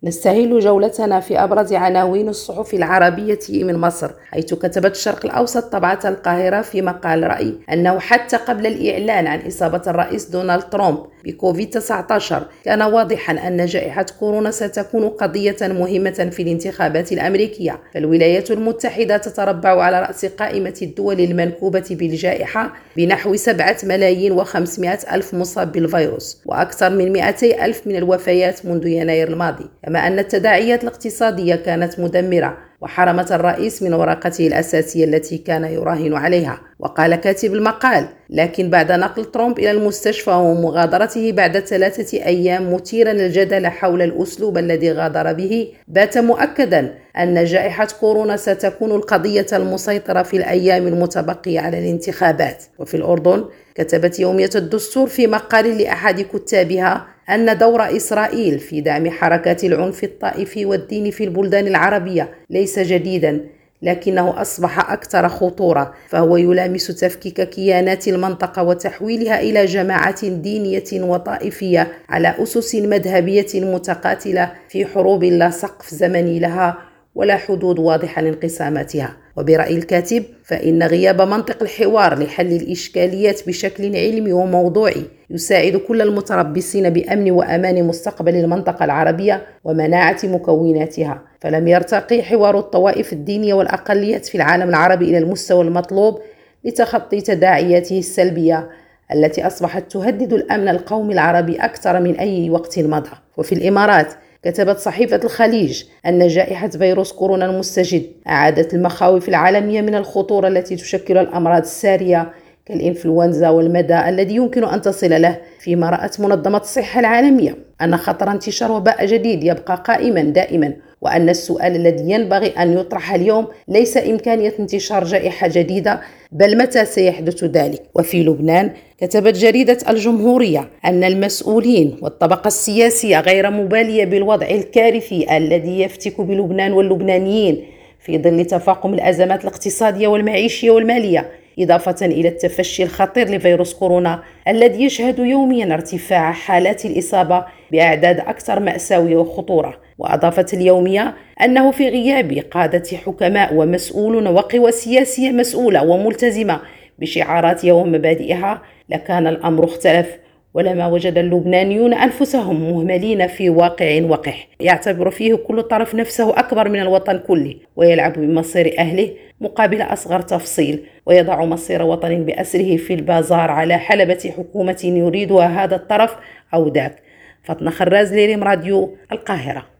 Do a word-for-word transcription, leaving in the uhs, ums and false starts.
نستهل جولتنا في أبرز عناوين الصحف العربية من مصر، حيث كتبت الشرق الأوسط طبعة القاهرة في مقال رأي أنه حتى قبل الإعلان عن إصابة الرئيس دونالد ترامب بكوفيد تسعة عشر كان واضحا أن جائحة كورونا ستكون قضية مهمة في الانتخابات الأمريكية، فالولايات المتحدة تتربع على رأس قائمة الدول المنكوبة بالجائحة بنحو سبعة ملايين وخمسمائة ألف مصاب بالفيروس، وأكثر من مئتي ألف من الوفيات منذ يناير الماضي، كما أن التداعيات الاقتصادية كانت مدمرة وحرمت الرئيس من ورقته الأساسية التي كان يراهن عليها. وقال كاتب المقال: لكن بعد نقل ترامب إلى المستشفى ومغادرته بعد ثلاثة أيام مثيرا الجدل حول الأسلوب الذي غادر به، بات مؤكدا أن جائحة كورونا ستكون القضية المسيطرة في الأيام المتبقية على الانتخابات. وفي الأردن كتبت يومية الدستور في مقال لأحد كتابها أن دور إسرائيل في دعم حركات العنف الطائفي والديني في البلدان العربية ليس جديدا، لكنه أصبح أكثر خطورة، فهو يلامس تفكيك كيانات المنطقة وتحويلها إلى جماعات دينية وطائفية على أسس مذهبية متقاتلة في حروب لا سقف زمني لها ولا حدود واضحة لانقساماتها. وبرأي الكاتب فإن غياب منطق الحوار لحل الإشكاليات بشكل علمي وموضوعي يساعد كل المتربصين بأمن وأمان مستقبل المنطقة العربية ومناعة مكوناتها، فلم يرتقي حوار الطوائف الدينية والأقليات في العالم العربي إلى المستوى المطلوب لتخطي تداعياته السلبية التي أصبحت تهدد الأمن القومي العربي أكثر من أي وقت مضى. وفي الإمارات كتبت صحيفة الخليج أن جائحة فيروس كورونا المستجد أعادت المخاوف العالمية من الخطورة التي تشكل الأمراض السارية كالإنفلونزا والمدى الذي يمكن أن تصل له، فيما رأت منظمة الصحة العالمية أن خطر انتشار وباء جديد يبقى قائما دائما، وأن السؤال الذي ينبغي أن يطرح اليوم ليس إمكانية انتشار جائحة جديدة، بل متى سيحدث ذلك. وفي لبنان كتبت جريدة الجمهورية أن المسؤولين والطبقة السياسية غير مبالية بالوضع الكارثي الذي يفتك بلبنان واللبنانيين في ظل تفاقم الأزمات الاقتصادية والمعيشية والمالية، إضافة إلى التفشي الخطير لفيروس كورونا الذي يشهد يوميا ارتفاع حالات الإصابة بأعداد أكثر مأساوية وخطورة. وأضافت اليومية أنه في غياب قادة حكماء ومسؤولون وقوى سياسية مسؤولة وملتزمة بشعاراتها ومبادئها لكان الأمر اختلف، ولما وجد اللبنانيون أنفسهم مهملين في واقع وقح يعتبر فيه كل طرف نفسه أكبر من الوطن كله، ويلعب بمصير أهله مقابل أصغر تفصيل، ويضع مصير وطن بأسره في البازار على حلبة حكومة يريدها هذا الطرف أو ذاك. فاطمة خراز، ليريم راديو، القاهرة.